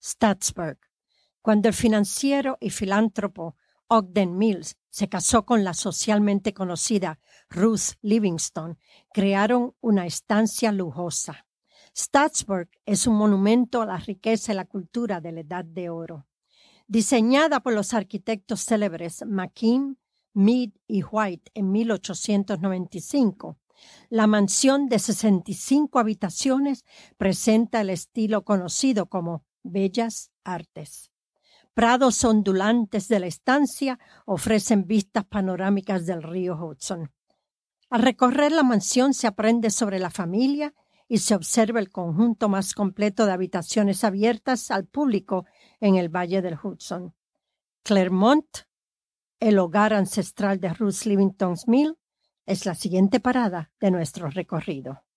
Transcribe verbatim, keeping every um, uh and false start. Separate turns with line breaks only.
Staatsburg. Cuando el financiero y filántropo Ogden Mills se casó con la socialmente conocida Ruth Livingston, crearon una estancia lujosa. Staatsburg es un monumento a la riqueza y la cultura de la Edad de Oro. Diseñada por los arquitectos célebres McKean, Mead y White en mil ochocientos noventa y cinco, la mansión de sesenta y cinco habitaciones presenta el estilo conocido como Bellas Artes. Prados ondulantes de la estancia ofrecen vistas panorámicas del río Hudson. Al recorrer la mansión se aprende sobre la familia y se observa el conjunto más completo de habitaciones abiertas al público en el Valle del Hudson. Clermont, el hogar ancestral de Ruth Livingston Mill, es la siguiente parada de nuestro recorrido.